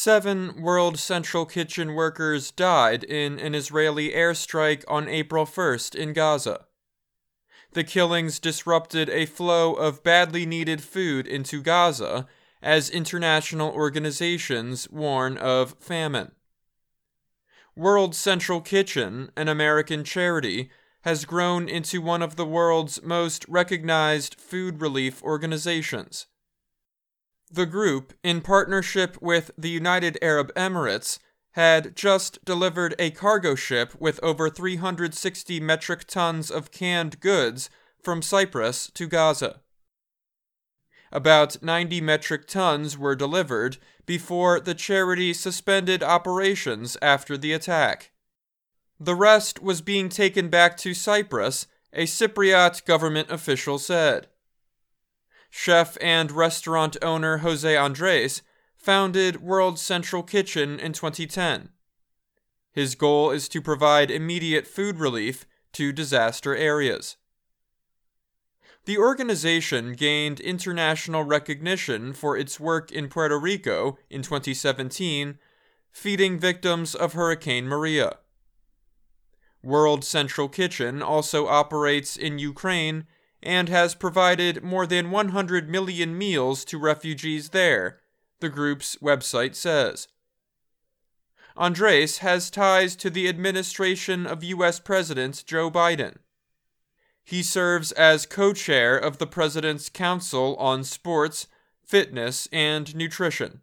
7 World Central Kitchen workers died in an Israeli airstrike on April 1st in Gaza. The killings disrupted a flow of badly needed food into Gaza as international organizations warn of famine. World Central Kitchen, an American charity, has grown into one of the world's most recognized food relief organizations. The group, in partnership with the United Arab Emirates, had just delivered a cargo ship with over 360 metric tons of canned goods from Cyprus to Gaza. About 90 metric tons were delivered before the charity suspended operations after the attack. The rest was being taken back to Cyprus, a Cypriot government official said. Chef and restaurant owner Jose Andres founded World Central Kitchen in 2010. His goal is to provide immediate food relief to disaster areas. The organization gained international recognition for its work in Puerto Rico in 2017, feeding victims of Hurricane Maria. World Central Kitchen also operates in Ukraine and has provided more than 100 million meals to refugees there, the group's website says. Andres has ties to the administration of U.S. President Joe Biden. He serves as co-chair of the President's Council on Sports, Fitness, and Nutrition.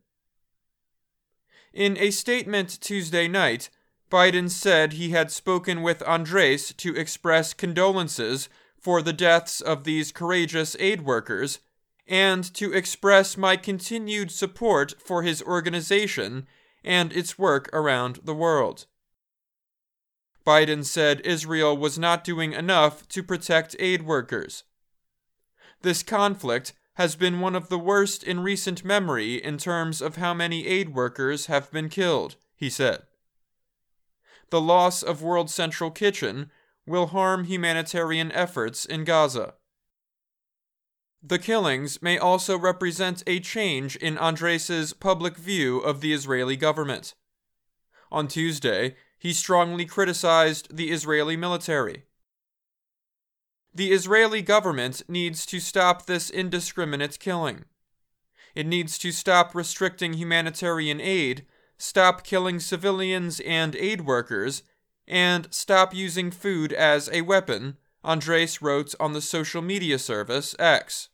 In a statement Tuesday night, Biden said he had spoken with Andres to express condolences for the deaths of these courageous aid workers, and to express my continued support for his organization and its work around the world. Biden said Israel was not doing enough to protect aid workers. This conflict has been one of the worst in recent memory in terms of how many aid workers have been killed, he said. The loss of World Central Kitchen will harm humanitarian efforts in Gaza. The killings may also represent a change in Andres's public view of the Israeli government. On Tuesday, he strongly criticized the Israeli military. The Israeli government needs to stop this indiscriminate killing. It needs to stop restricting humanitarian aid, stop killing civilians and aid workers, and stop using food as a weapon, Andres wrote on the social media service X.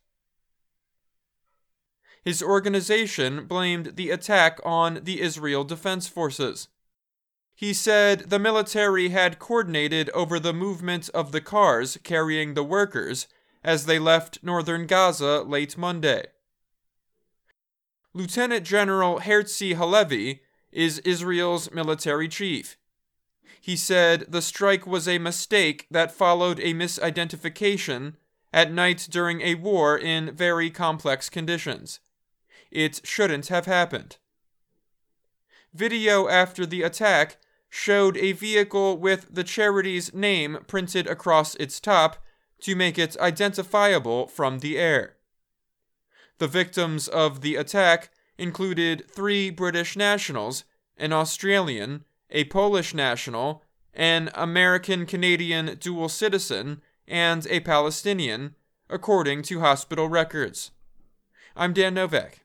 His organization blamed the attack on the Israel Defense Forces. He said the military had coordinated over the movement of the cars carrying the workers as they left northern Gaza late Monday. Lieutenant General Herzi Halevi is Israel's military chief. He said the strike was a mistake that followed a misidentification at night during a war in very complex conditions. It shouldn't have happened. Video after the attack showed a vehicle with the charity's name printed across its top to make it identifiable from the air. The victims of the attack included 3 British nationals, an Australian, a Polish national, an American-Canadian dual citizen, and a Palestinian, according to hospital records. I'm Dan Novak.